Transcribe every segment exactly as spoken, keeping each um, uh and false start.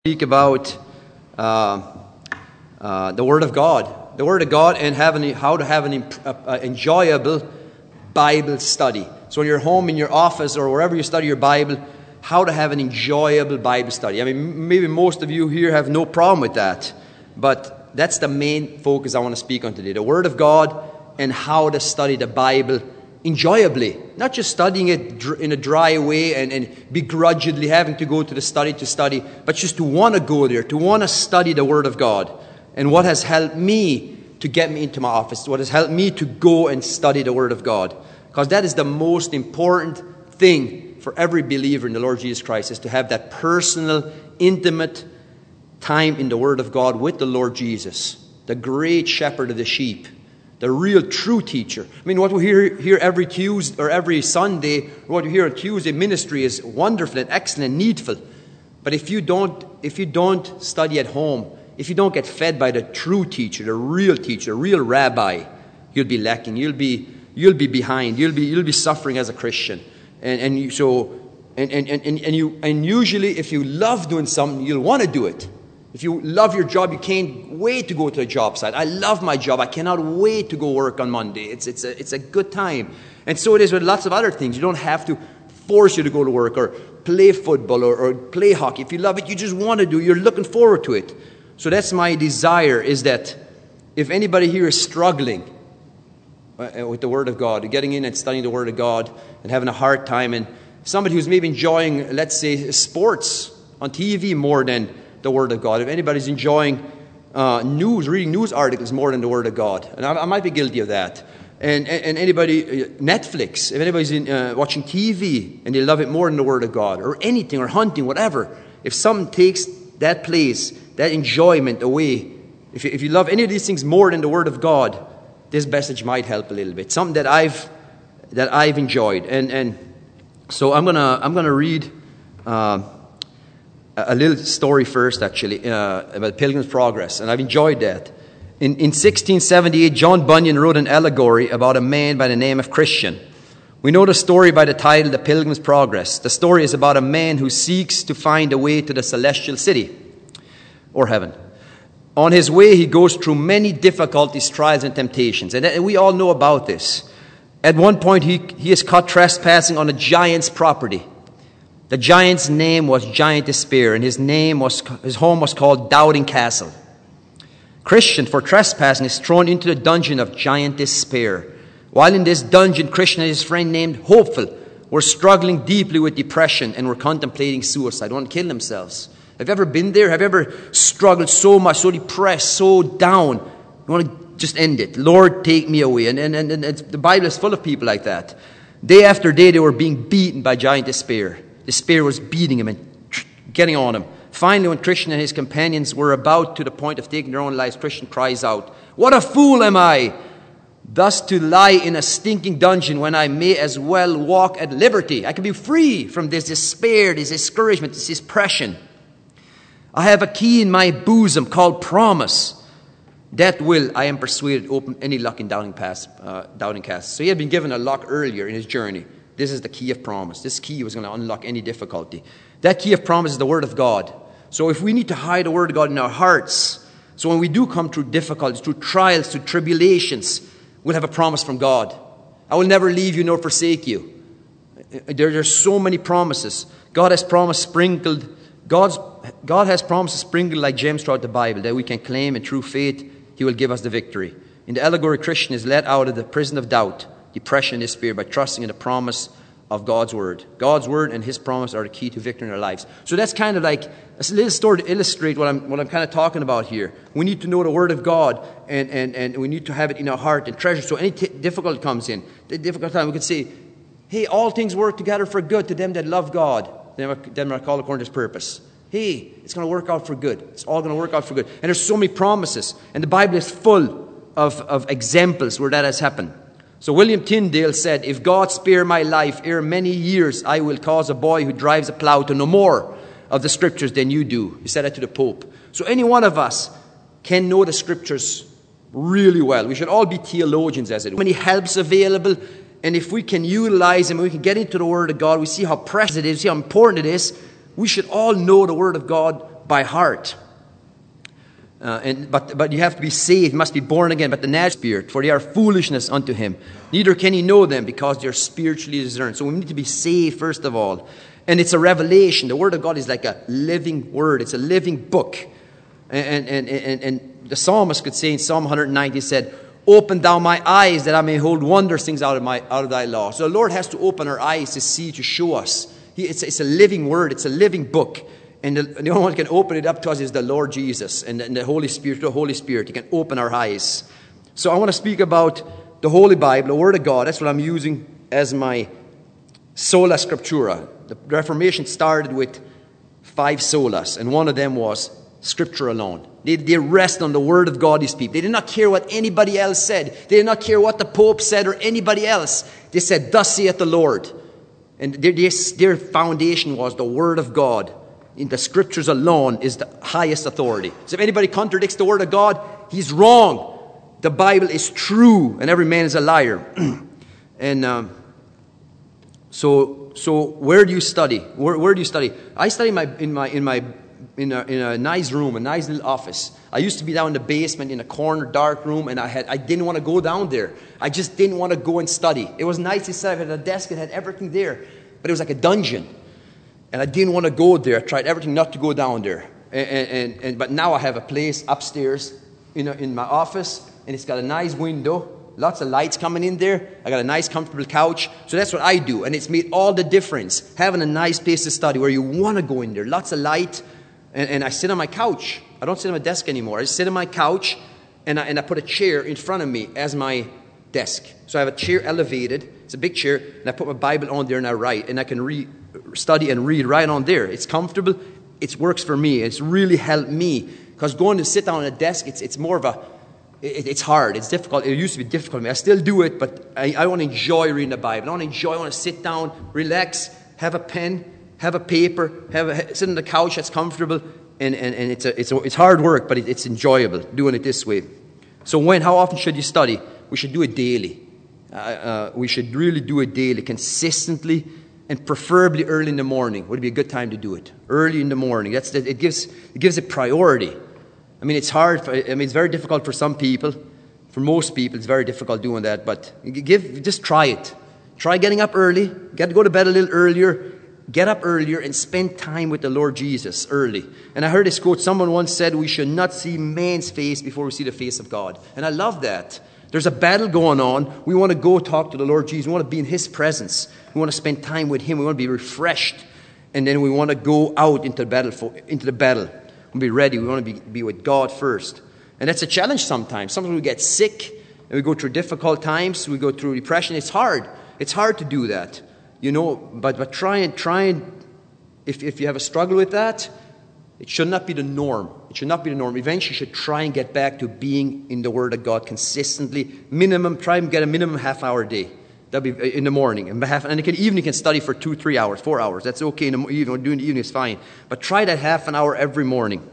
Speak about uh, uh, the Word of God, the Word of God, and having how to have an uh, enjoyable Bible study. So in your home, in your office, or wherever you study your Bible, how to have an enjoyable Bible study. I mean, maybe most of you here have no problem with that, but that's the main focus I want to speak on today: the Word of God and how to study the Bible enjoyably, not just studying it in a dry way and, and begrudgingly having to go to the study to study, but just to want to go there, to want to study the Word of God. And what has helped me to get me into my office, what has helped me to go and study the Word of God, because that is the most important thing for every believer in the Lord Jesus Christ, is to have that personal, intimate time in the Word of God with the Lord Jesus, the great shepherd of the sheep, the real true teacher. I mean, what we hear here every Tuesday or every Sunday, or what we hear on Tuesday ministry is wonderful and excellent and needful. But if you don't, if you don't study at home, if you don't get fed by the true teacher, the real teacher, the real rabbi, you'll be lacking. You'll be, you'll be behind. You'll be, you'll be suffering as a Christian. And and you, so, and and and and you, and usually, if you love doing something, you'll want to do it. If you love your job, you can't wait to go to a job site. I love my job. I cannot wait to go work on Monday. It's it's a it's a good time. And so it is with lots of other things. You don't have to force you to go to work or play football or, or play hockey. If you love it, you just want to do it. You're looking forward to it. So that's my desire, is that if anybody here is struggling with the Word of God, getting in and studying the Word of God and having a hard time, and somebody who's maybe enjoying, let's say, sports on T V more than the Word of God. If anybody's enjoying uh, news, reading news articles more than the Word of God, and I, I might be guilty of that. And, and, and anybody, uh, Netflix, if anybody's in, uh, watching T V and they love it more than the Word of God, or anything, or hunting, whatever, if something takes that place, that enjoyment away, if you, if you love any of these things more than the Word of God, this message might help a little bit. Something that I've that I've enjoyed, and and so I'm gonna I'm gonna read Uh, a little story first, actually, uh, about Pilgrim's Progress, and I've enjoyed that. In, in sixteen seventy-eight, John Bunyan wrote an allegory about a man by the name of Christian. We know the story by the title, The Pilgrim's Progress. The story is about a man who seeks to find a way to the celestial city, or heaven. On his way, he goes through many difficulties, trials, and temptations, and we all know about this. At one point, he, he is caught trespassing on a giant's property. The giant's name was Giant Despair, and his name was his home was called Doubting Castle. Christian, for trespassing, is thrown into the dungeon of Giant Despair. While in this dungeon, Christian and his friend named Hopeful were struggling deeply with depression and were contemplating suicide, wanting to kill themselves. Have you ever been there? Have you ever struggled so much, so depressed, so down? You want to just end it. Lord, take me away. And, and, and, and it's, the Bible is full of people like that. Day after day, they were being beaten by Giant Despair. Despair was beating him and getting on him. Finally, when Christian and his companions were about to the point of taking their own lives, Christian cries out, "What a fool am I, thus to lie in a stinking dungeon when I may as well walk at liberty. I can be free from this despair, this discouragement, this depression. I have a key in my bosom called promise. That will, I am persuaded, open any lock in Doubting Pass, uh, Doubting Castle." So he had been given a lock earlier in his journey. This is the key of promise. This key was going to unlock any difficulty. That key of promise is the Word of God. So if we need to hide the Word of God in our hearts, so when we do come through difficulties, through trials, through tribulations, we'll have a promise from God. I will never leave you nor forsake you. There are so many promises. God has promised sprinkled, God's, God has promises sprinkled like gems throughout the Bible that we can claim, and through faith, He will give us the victory. In the allegory, Christian is let out of the prison of doubt, depression, and despair by trusting in the promise of God's Word. God's Word and His promise are the key to victory in our lives. So that's kind of like a little story to illustrate what I'm what I'm kind of talking about here. We need to know the Word of God, and, and, and we need to have it in our heart and treasure. So any t- difficulty comes in, the difficult time, we could say, hey, all things work together for good to them that love God, them are called according to His purpose. Hey, it's going to work out for good. It's all going to work out for good. And there's so many promises. And the Bible is full of, of examples where that has happened. So William Tyndale said, "If God spare my life ere many years, I will cause a boy who drives a plow to know more of the Scriptures than you do." He said that to the Pope. So any one of us can know the Scriptures really well. We should all be theologians, as it were. Many helps available, and if we can utilize them, we can get into the Word of God, we see how precious it is, see how important it is. We should all know the Word of God by heart. Uh, and, but, but you have to be saved, you must be born again, but the natural spirit, for they are foolishness unto him. Neither can he know them, because they are spiritually discerned. So we need to be saved, first of all. And it's a revelation. The Word of God is like a living Word. It's a living book. And, and, and, and the psalmist could say in Psalm one ninety, he said, open thou my eyes, that I may hold wondrous things out of, my, out of thy law. So the Lord has to open our eyes to see, to show us. He, it's, it's a living Word. It's a living book. And the, the only one who can open it up to us is the Lord Jesus and the, and the Holy Spirit. The Holy Spirit, He can open our eyes. So I want to speak about the Holy Bible, the Word of God. That's what I'm using as my sola scriptura. The Reformation started with five solas, and one of them was Scripture alone. They, they rest on the Word of God, these people. They did not care what anybody else said. They did not care what the Pope said or anybody else. They said, thus saith the Lord. And their, their, their foundation was the Word of God. In the Scriptures alone is the highest authority. So if anybody contradicts the Word of God, he's wrong. The Bible is true, and every man is a liar. and um, so, so where do you study? Where, where do you study? I study in my in my in my in a, in a nice room, a nice little office. I used to be down in the basement in a corner, dark room, and I had I didn't want to go down there. I just didn't want to go and study. It was nice inside. I had a desk, it had everything there, but it was like a dungeon. And I didn't want to go there. I tried everything not to go down there. And, and, and, but now I have a place upstairs in, a, in my office, and it's got a nice window, lots of lights coming in there. I got a nice, comfortable couch. So that's what I do, and it's made all the difference. Having a nice place to study where you want to go in there, lots of light, and, and I sit on my couch. I don't sit on my desk anymore. I just sit on my couch, and I, and I put a chair in front of me as my desk. So I have a chair elevated. It's a big chair, and I put my Bible on there, and I write, and I can read. Study and read right on there. It's comfortable. It works for me. It's really helped me, because going to sit down at a desk, it's it's more of a, it, it's hard. It's difficult. It used to be difficult for me. I still do it, but I, I want to enjoy reading the Bible. I want to enjoy. I want to sit down, relax, have a pen, have a paper, have a, sit on the couch that's comfortable, and and, and it's a, it's a, it's hard work, but it, it's enjoyable doing it this way. So when, how often should you study? We should do it daily. Uh, uh, we should really do it daily, consistently. And preferably early in the morning would be a good time to do it. Early in the morning. That's the, it gives it gives it priority. I mean, it's hard. For, I mean, it's very difficult for some people. For most people, it's very difficult doing that. But give just try it. Try getting up early. Get to go to bed a little earlier. Get up earlier and spend time with the Lord Jesus early. And I heard this quote. Someone once said, "We should not see man's face before we see the face of God." And I love that. There's a battle going on. We want to go talk to the Lord Jesus. We want to be in His presence. We want to spend time with Him. We want to be refreshed. And then we want to go out into the battle. For, into the battle. We'll be ready. We want to be, be with God first. And that's a challenge sometimes. Sometimes we get sick and we go through difficult times. We go through depression. It's hard. It's hard to do that. You know, but, but try and, try and, if, if you have a struggle with that, it should not be the norm. It should not be the norm. Eventually, you should try and get back to being in the Word of God consistently. Minimum, try and get a minimum half hour a day. That'll be in the morning. And, half, and you can, even you can study for two, three hours, four hours. That's okay. In the evening, doing the evening is fine. But try that half an hour every morning.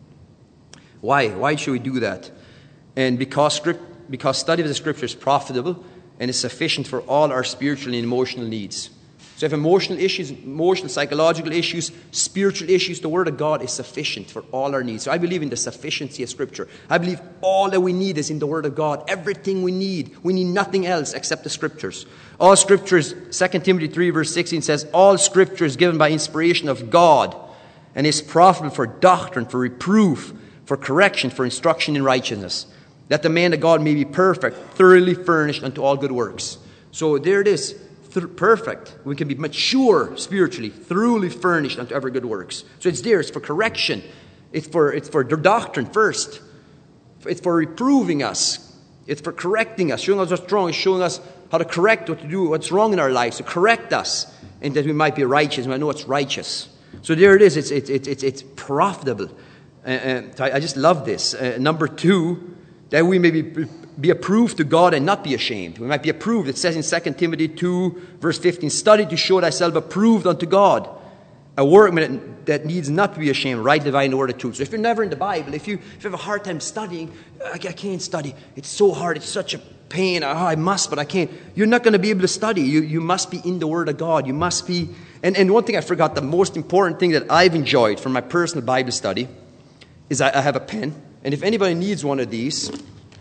Why? Why should we do that? And because script, because study of the Scripture is profitable and is sufficient for all our spiritual and emotional needs. So if emotional issues, emotional, psychological issues, spiritual issues, the Word of God is sufficient for all our needs. So I believe in the sufficiency of Scripture. I believe all that we need is in the Word of God. Everything we need. We need nothing else except the Scriptures. All Scriptures, Second Timothy three verse sixteen says, all Scripture is given by inspiration of God and is profitable for doctrine, for reproof, for correction, for instruction in righteousness, that the man of God may be perfect, thoroughly furnished unto all good works. So there it is. Perfect. We can be mature spiritually, thoroughly furnished unto every good works. So it's there. It's for correction. It's for it's for doctrine first. It's for reproving us. It's for correcting us, showing us what's wrong, it's showing us how to correct what to do, what's wrong in our lives, to correct us, and that we might be righteous. We might know what's righteous. So there it is. It's it's it's it's, it's profitable. Uh, and I just love this. Uh, number two, that we may be. Be approved to God and not be ashamed. We might be approved. It says in Second Timothy two, verse fifteen, study to show thyself approved unto God, a workman that needs not to be ashamed, right divine the word of truth. So if you're never in the Bible, if you, if you have a hard time studying, I, I can't study. It's so hard. It's such a pain. Oh, I must, but I can't. You're not going to be able to study. You, you must be in the Word of God. You must be And, and one thing I forgot, the most important thing that I've enjoyed from my personal Bible study is I, I have a pen. And if anybody needs one of these,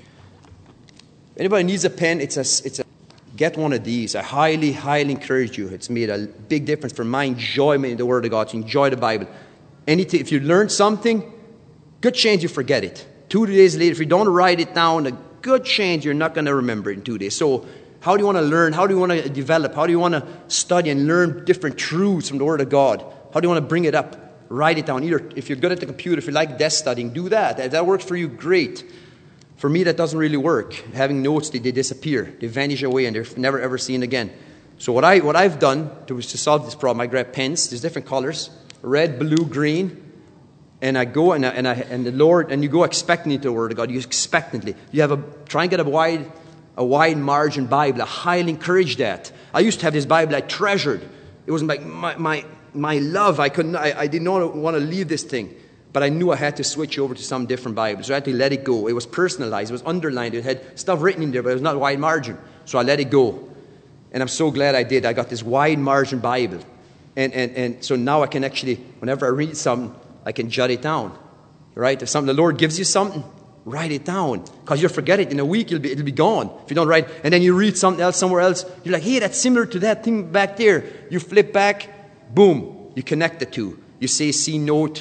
anybody needs a pen, it's a, it's a, get one of these. I highly, highly encourage you. It's made a big difference for my enjoyment in the Word of God, to enjoy the Bible. Anything, if you learn something, good chance you forget it. Two days later, if you don't write it down, a good chance you're not going to remember it in two days. So how do you want to learn? How do you want to develop? How do you want to study and learn different truths from the Word of God? How do you want to bring it up? Write it down. Either if you're good at the computer, if you like desk studying, do that. If that works for you, great. For me, that doesn't really work. Having notes, they, they disappear. They vanish away and they're never ever seen again. So what, I, what I've done to, to solve this problem, I grab pens. There's different colors. Red, blue, green. And I go and I, and I and the Lord and you go expectantly to the Word of God. You expectantly. You have a try and get a wide a wide margin Bible. I highly encourage that. I used to have this Bible I treasured. It was like my my my love. I couldn't. I, I did not want to leave this thing, but I knew I had to switch over to some different Bible. So I had to let it go. It was personalized. It was underlined. It had stuff written in there, but it was not wide margin. So I let it go, and I'm so glad I did. I got this wide margin Bible, and and and so now I can actually, whenever I read something, I can jot it down, right? If something, the Lord gives you something, write it down. Because you'll forget it. In a week, it'll be, it'll be gone. If you don't write, and then you read something else somewhere else, you're like, hey, that's similar to that thing back there. You flip back, boom, you connect the two. You say C note.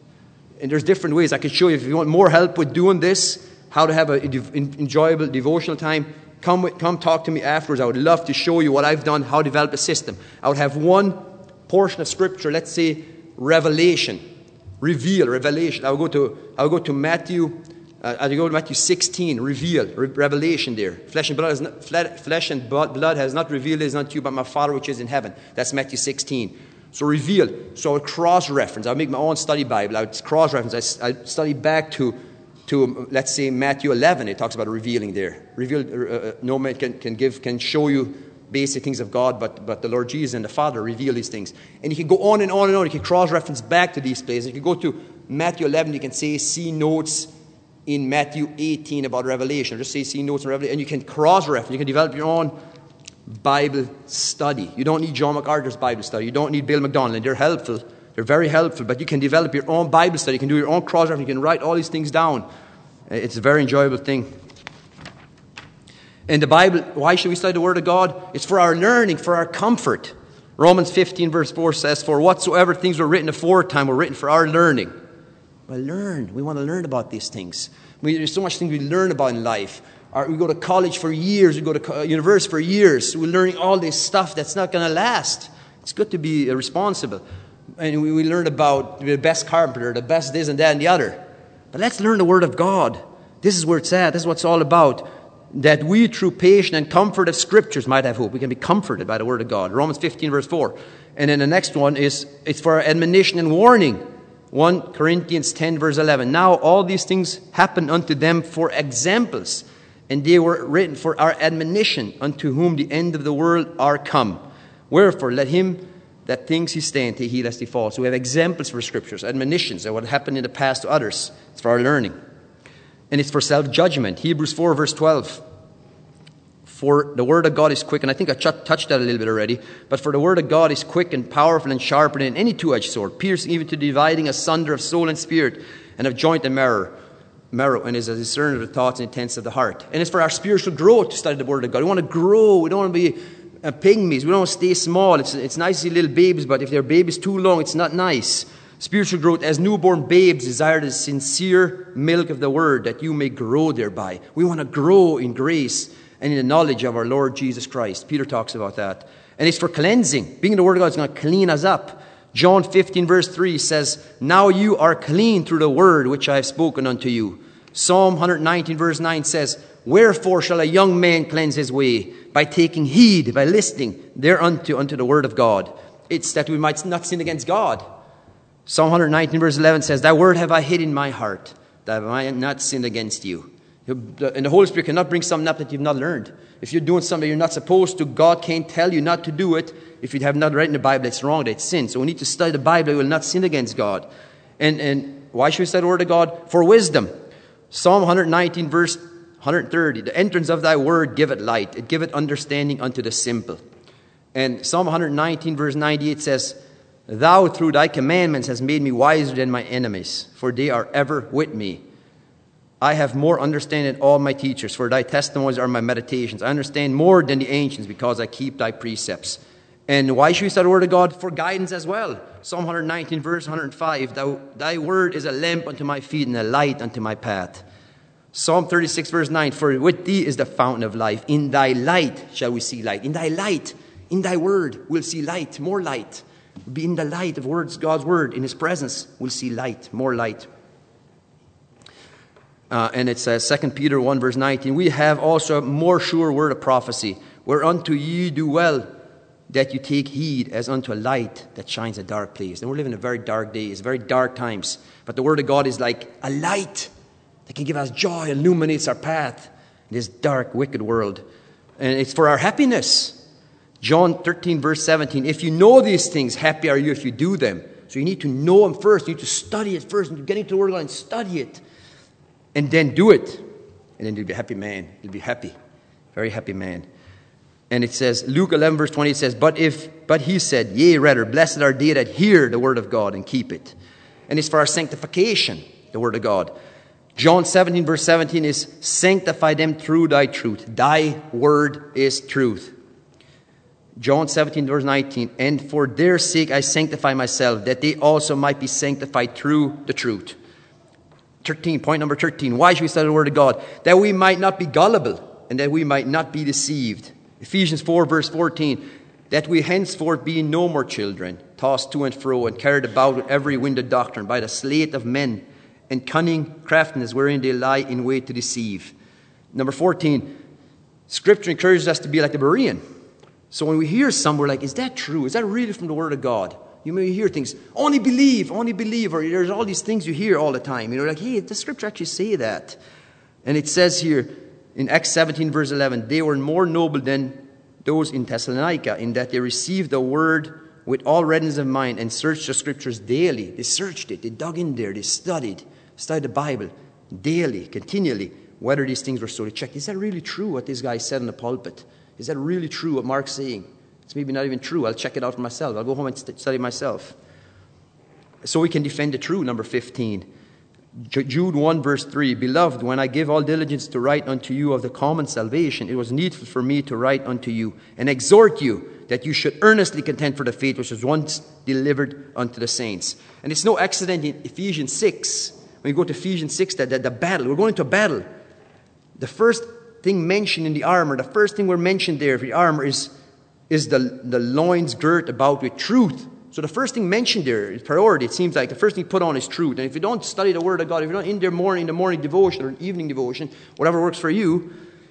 And there's different ways. I can show you, if you want more help with doing this, how to have an enjoyable devotional time, come, with, come talk to me afterwards. I would love to show you what I've done, how to develop a system. I would have one portion of Scripture, let's say Revelation. Reveal, revelation. I will go to I will go to Matthew. Uh, I will go to Matthew sixteen. Reveal, re- revelation. There, flesh and blood has not, flesh and blood has not revealed it, is not you, but my Father which is in heaven. That's Matthew sixteen. So reveal. So I would cross reference. I would make my own study Bible. I would cross reference. I, I study back to to let's say Matthew eleven. It talks about revealing there. Reveal. Uh, no man can, can give can show you basic things of God, but, but the Lord Jesus and the Father reveal these things. And you can go on and on and on. You can cross-reference back to these places. You can go to Matthew eleven. You can say, see notes in Matthew eighteen about Revelation. Or just say, see notes in Revelation. And you can cross-reference. You can develop your own Bible study. You don't need John MacArthur's Bible study. You don't need Bill McDonald. They're helpful. They're very helpful. But you can develop your own Bible study. You can do your own cross-reference. You can write all these things down. It's a very enjoyable thing. In the Bible, why should we study the Word of God? It's for our learning, for our comfort. Romans fifteen verse four says, for whatsoever things were written aforetime were written for our learning. Well, learn. We want to learn about these things. We, there's so much things we learn about in life. Our, we go to college for years. We go to co- university for years. We're learning all this stuff that's not going to last. It's good to be responsible. And we, we learn about the best carpenter, the best this and that and the other. But let's learn the Word of God. This is where it's at. This is what it's all about. That we, through patience and comfort of Scriptures, might have hope. We can be comforted by the Word of God. Romans fifteen, verse four. And then the next one is, it's for our admonition and warning. First Corinthians ten, verse eleven. Now all these things happen unto them for examples, and they were written for our admonition, unto whom the end of the world are come. Wherefore, let him that thinks he stand take heed lest he fall. So we have examples for Scriptures, admonitions of what happened in the past to others. It's for our learning. And it's for self-judgment. Hebrews four, verse twelve. For the Word of God is quick, and I think I ch- touched that a little bit already, but for the Word of God is quick and powerful and sharper than any two-edged sword, piercing even to dividing asunder of soul and spirit, and of joint and marrow, marrow and is a discerner of the thoughts and intents of the heart. And it's for our spiritual growth to study the Word of God. We want to grow. We don't want to be uh, pygmies. We don't want to stay small. It's, it's nice to see little babies, but if they're babies too long, it's not nice. Spiritual growth, as newborn babes desire the sincere milk of the Word, that you may grow thereby. We want to grow in grace and in the knowledge of our Lord Jesus Christ. Peter talks about that. And it's for cleansing. Being in the Word of God is going to clean us up. John fifteen, verse three says, now you are clean through the word which I have spoken unto you. Psalm one nineteen, verse nine says, wherefore shall a young man cleanse his way? By taking heed, by listening thereunto unto the Word of God. It's that we might not sin against God. Psalm one nineteen, verse eleven says, thy word have I hid in my heart, that I might not sin against you. And the Holy Spirit cannot bring something up that you've not learned. If you're doing something you're not supposed to, God can't tell you not to do it. If you have not read in the Bible, it's wrong, that's sin. So we need to study the Bible. We will not sin against God. And, and why should we study the Word of God? For wisdom. Psalm one nineteen, verse one thirty. The entrance of thy word giveth light. It giveth understanding unto the simple. And Psalm one nineteen, verse ninety-eight says, Thou through thy commandments hast made me wiser than my enemies, for they are ever with me. I have more understanding than all my teachers, for thy testimonies are my meditations. I understand more than the ancients, because I keep thy precepts. And why should we study the word of God? For guidance as well. Psalm one nineteen, verse one hundred five, Thou, Thy word is a lamp unto my feet and a light unto my path. Psalm thirty-six, verse nine, For with thee is the fountain of life. In thy light shall we see light. In thy light, in thy word, we'll see light, more light. Be in the light of words, God's word, in his presence, we'll see light, more light. Uh, and it says, Second Peter one, verse nineteen, We have also a more sure word of prophecy, whereunto ye do well that you take heed as unto a light that shines a dark place. And we're living in a very dark days, very dark times. But the word of God is like a light that can give us joy, illuminates our path in this dark, wicked world. And it's for our happiness. John thirteen, verse seventeen, If you know these things, happy are you if you do them. So you need to know them first. You need to study it first. And get into the word of God and study it. And then do it. And then you'll be a happy man. You'll be happy. Very happy man. And it says, Luke eleven, verse twenty, it says, But if, but he said, Yea, rather, blessed are they that hear the word of God and keep it. And it's for our sanctification, the word of God. John seventeen, verse seventeen is, Sanctify them through thy truth. Thy word is truth. John seventeen, verse nineteen, And for their sake I sanctify myself, that they also might be sanctified through the truth. thirteen, point number thirteen, Why should we study the word of God? That we might not be gullible, and that we might not be deceived. Ephesians four, verse fourteen, That we henceforth be no more children, tossed to and fro, and carried about with every wind of doctrine, by the sleight of men, and cunning craftiness, wherein they lie in wait to deceive. Number fourteen, Scripture encourages us to be like the Berean. So when we hear some, we're like, is that true? Is that really from the word of God? You may hear things, only believe, only believe, or there's all these things you hear all the time. You know, like, hey, does Scripture actually say that? And it says here in Acts seventeen, verse eleven, They were more noble than those in Thessalonica, in that they received the word with all readiness of mind and searched the Scriptures daily. They searched it, they dug in there, they studied, studied the Bible daily, continually, whether these things were so. They checked, is that really true what this guy said in the pulpit? Is that really true what Mark's saying? It's maybe not even true. I'll check it out for myself. I'll go home and st- study myself. So we can defend the truth. Number fifteen. Jude one, verse three. Beloved, when I give all diligence to write unto you of the common salvation, it was needful for me to write unto you and exhort you that you should earnestly contend for the faith which was once delivered unto the saints. And it's no accident in Ephesians six. When you go to Ephesians six, that, that the battle, we're going to a battle. The first thing mentioned in the armor, the first thing we're mentioned there for the armor is, is the, the loins girt about with truth. So the first thing mentioned there is priority. It seems like the first thing put on is truth. And if you don't study the Word of God, if you're not in there morning, in the morning devotion or evening devotion, whatever works for you,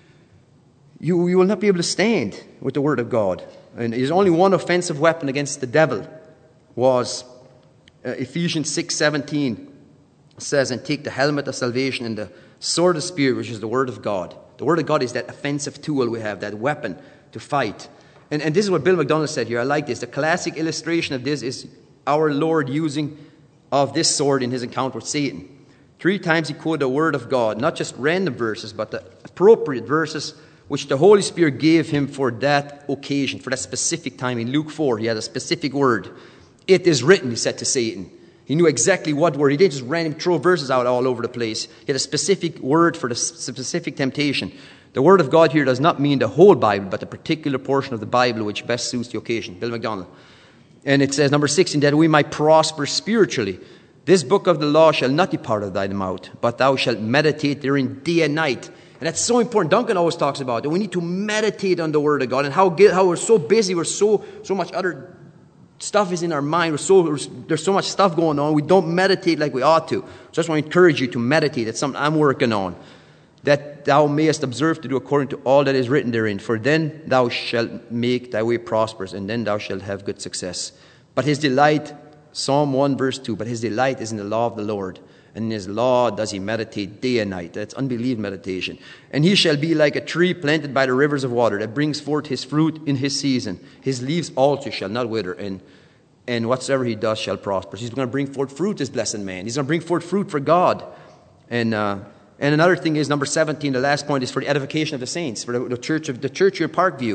you, you will not be able to stand with the Word of God. And there's only one offensive weapon against the devil was uh, Ephesians six seventeen says, And take the helmet of salvation and the sword of the Spirit, which is the Word of God. The Word of God is that offensive tool we have, that weapon to fight. And, and this is what Bill McDonald said here. I like this. The classic illustration of this is our Lord using of this sword in his encounter with Satan. Three times he quoted the Word of God, not just random verses, but the appropriate verses which the Holy Spirit gave him for that occasion, for that specific time. In Luke four, he had a specific word. It is written, he said to Satan. He knew exactly what word. He didn't just randomly throw verses out all over the place. He had a specific word for the specific temptation. The Word of God here does not mean the whole Bible, but a particular portion of the Bible which best suits the occasion. Bill McDonald. And it says, number sixteen, that we might prosper spiritually. This book of the law shall not depart of thy mouth, but thou shalt meditate therein day and night. And that's so important. Duncan always talks about that. We need to meditate on the Word of God, and how, how we're so busy, we're so so much other stuff is in our mind. We're so, there's so much stuff going on. We don't meditate like we ought to. So I just want to encourage you to meditate. That's something I'm working on. That thou mayest observe to do according to all that is written therein. For then thou shalt make thy way prosperous, and then thou shalt have good success. But his delight, Psalm one verse two, but his delight is in the law of the Lord. And in his law does he meditate day and night. That's unbelievable meditation. And he shall be like a tree planted by the rivers of water, that brings forth his fruit in his season. His leaves also shall not wither, and, and whatsoever he does shall prosper. So he's going to bring forth fruit, this blessed man. He's going to bring forth fruit for God. And uh, and another thing is, number seventeen, the last point, is for the edification of the saints, for the, the church of the church here in Parkview.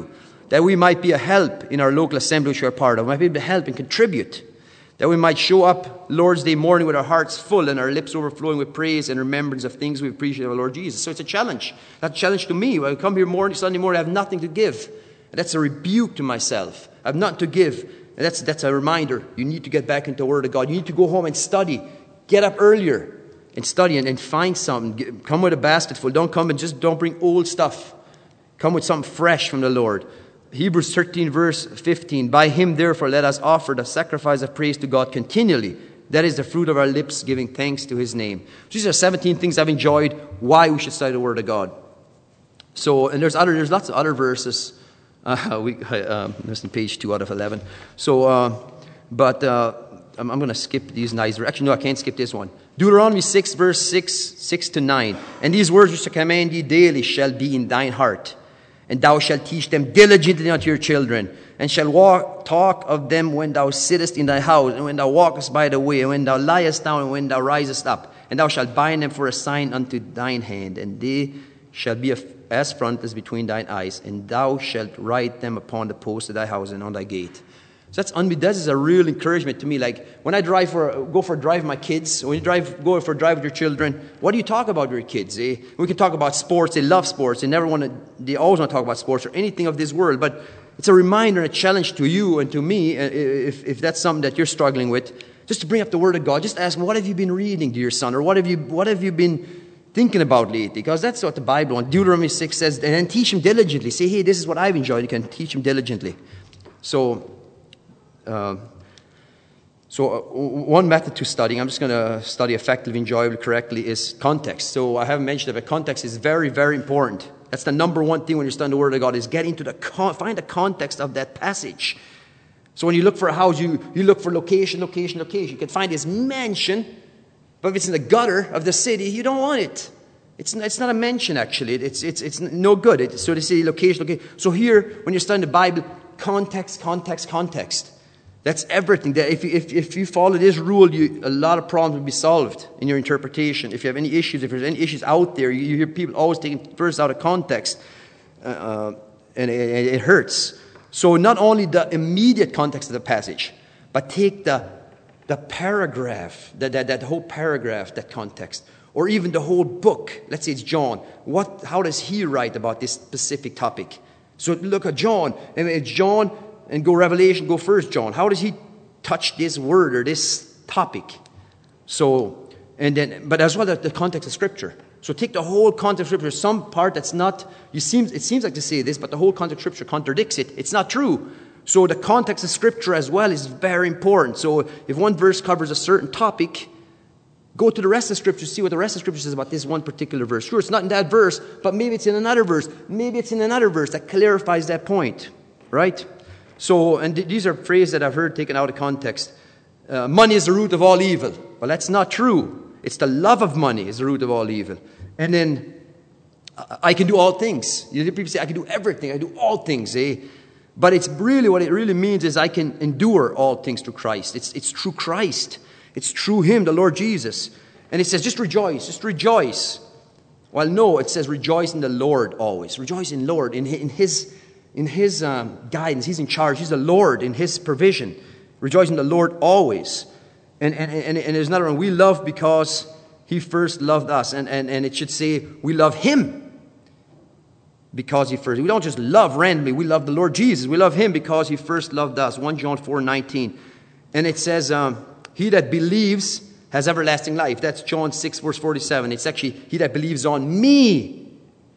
that we might be a help in our local assembly which we are part of. We might be able to help and contribute. That we might show up Lord's Day morning with our hearts full and our lips overflowing with praise and remembrance of things we appreciate of our Lord Jesus. So it's a challenge. That's a challenge to me. When I come here morning, Sunday morning, I have nothing to give. And that's a rebuke to myself. I have nothing to give. And that's, that's a reminder. You need to get back into the Word of God. You need to go home and study. Get up earlier and study and, and find something. Get, come with a basket full. Don't come and just don't bring old stuff. Come with something fresh from the Lord. Hebrews thirteen verse fifteen. By him therefore let us offer the sacrifice of praise to God continually. That is the fruit of our lips, giving thanks to his name. These are seventeen things I've enjoyed why we should study the Word of God. So, and there's other, there's lots of other verses. Uh, we, uh, that's on page two out of eleven. So, uh, but uh, I'm, I'm going to skip these nice. Actually, no, I can't skip this one. Deuteronomy six, verse six, six to nine. And these words which I command thee daily shall be in thine heart, and thou shalt teach them diligently unto your children, and shall walk, talk of them when thou sittest in thy house, and when thou walkest by the way, and when thou liest down, and when thou risest up. And thou shalt bind them for a sign unto thine hand, and they shall be as frontlets between thine eyes, and thou shalt write them upon the post of thy house and on thy gate. So that's unbe- that is a real encouragement to me. Like when I drive for go for a drive with my kids, when you drive go for a drive with your children, what do you talk about with your kids? Eh? We can talk about sports. They love sports. They never want to. They always want to talk about sports or anything of this world. But it's a reminder and a challenge to you and to me, if if that's something that you're struggling with, just to bring up the Word of God. Just ask, what have you been reading to your son, or what have you what have you been thinking about lately? Because that's what the Bible wants. Deuteronomy six says, and then teach him diligently. Say, hey, this is what I've enjoyed. You can teach him diligently. So, uh, so uh, one method to studying, I'm just going to study effectively, enjoyably, correctly, is context. So I haven't mentioned it, but context is very, very important. That's the number one thing when you're studying the Word of God, is get into the con- find the context of that passage. So when you look for a house, you, you look for location, location, location. You can find this mansion. But if it's in the gutter of the city, you don't want it. It's, it's not a mention, actually. It's, it's, it's no good. It, so they say location, location. So here, when you're studying the Bible, context, context, context. That's everything. That if, you, if, if you follow this rule, you, a lot of problems will be solved in your interpretation. If you have any issues, if there's any issues out there, you, you hear people always taking verse out of context. Uh, and it, it hurts. So not only the immediate context of the passage, but take the The paragraph, that, that, that whole paragraph, that context, or even the whole book. Let's say it's John. What? How does he write about this specific topic? So look at John. And it's John, and go Revelation, go First John. How does he touch this word or this topic? So, and then, but as well the, the context of Scripture. So take the whole context of Scripture. Some part that's not. You seems it seems like to say this, but the whole context of Scripture contradicts it. It's not true. So the context of Scripture as well is very important. So if one verse covers a certain topic, go to the rest of Scripture, see what the rest of Scripture says about this one particular verse. Sure, it's not in that verse, but maybe it's in another verse. Maybe it's in another verse that clarifies that point, right? So, and th- these are phrases that I've heard taken out of context. Uh, money is the root of all evil. Well, that's not true. It's the love of money is the root of all evil. And then, I can do all things. You hear people say, I can do everything. I do all things, eh? But it's really, what it really means is I can endure all things through Christ. It's, it's through Christ. It's through Him, the Lord Jesus. And it says, just rejoice, just rejoice. Well, no, it says rejoice in the Lord always. Rejoice in the Lord, in His, in His, in his um, guidance. He's in charge. He's the Lord in His provision. Rejoice in the Lord always. And, and, and, and there's another one. We love because He first loved us. And, and, and it should say, we love Him. Because He first, we don't just love randomly. We love the Lord Jesus. We love Him because He first loved us. First John four nineteen. And it says, um, he that believes has everlasting life. That's John six verse forty-seven. It's actually, he that believes on me.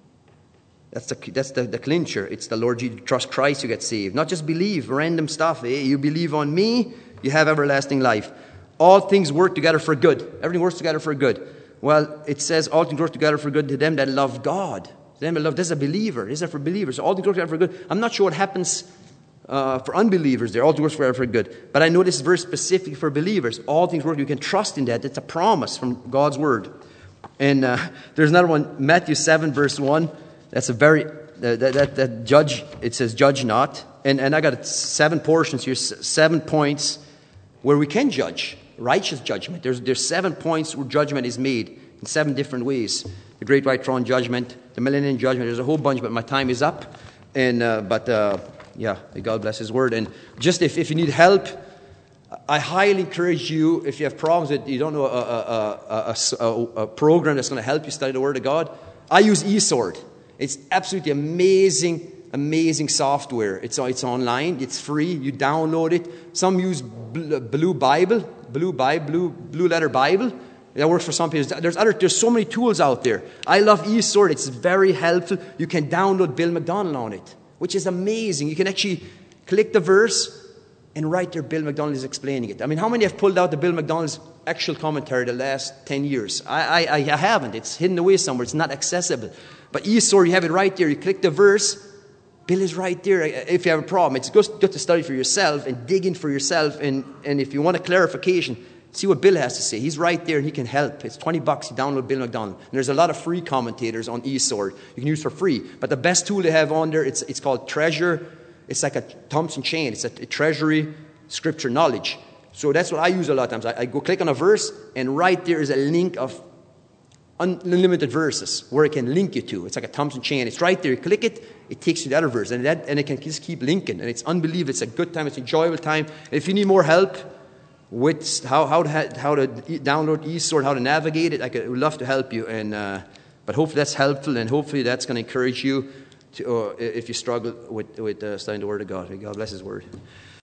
That's the, that's the, the clincher. It's the Lord Jesus. Trust Christ, you get saved. Not just believe random stuff. Eh? You believe on me, you have everlasting life. All things work together for good. Everything works together for good. Well, it says all things work together for good to them that love God. Them that love. This is a believer. This is for believers. So all things work together for good. I'm not sure what happens uh, for unbelievers there. All things work together for good. But I know this is very specific for believers. All things work. You can trust in that. It's a promise from God's word. And uh, there's another one, Matthew seven verse one. That's a very, uh, that, that, that judge, it says judge not. And, and I got seven portions here, seven points where we can judge. Righteous judgment. There's, there's seven points where judgment is made in seven different ways. The Great White Throne Judgment, the Millennium Judgment. There's a whole bunch, but my time is up. And uh, but uh, yeah, may God bless His Word. And just if, if you need help, I highly encourage you, if you have problems with, you don't know a, a, a, a, a program that's going to help you study the Word of God, I use eSword. It's absolutely amazing, amazing software. It's, it's online. It's free. You download it. Some use Blue Bible, Blue Bible, Blue, Blue Letter Bible. That works for some people. There's other. There's so many tools out there. I love eSword. It's very helpful. You can download Bill McDonald on it, which is amazing. You can actually click the verse and right there, Bill McDonald is explaining it. I mean, how many have pulled out the Bill McDonald's actual commentary the last ten years? I, I, I haven't. It's hidden away somewhere. It's not accessible. But eSword, you have it right there. You click the verse. Bill is right there. If you have a problem, it's good to study for yourself and dig in for yourself. And, and if you want a clarification, see what Bill has to say. He's right there and he can help. It's twenty bucks. You download Bill McDonald. And there's a lot of free commentators on eSword you can use for free. But the best tool they have on there, it's, it's called Treasure. It's like a Thompson chain. It's a, a treasury scripture knowledge. So that's what I use a lot of times. I, I go click on a verse, and right there is a link of unlimited verses where it can link you to. It's like a Thompson chain. It's right there. You click it, it takes you to the other verse, and that and it can just keep linking. And it's unbelievable. It's a good time. It's an enjoyable time. And if you need more help with how how to how to download eSword, how to navigate it, I would love to help you. And uh, but hopefully that's helpful, and hopefully that's going to encourage you. To, uh, if you struggle with, with uh, studying the Word of God. May God bless His Word.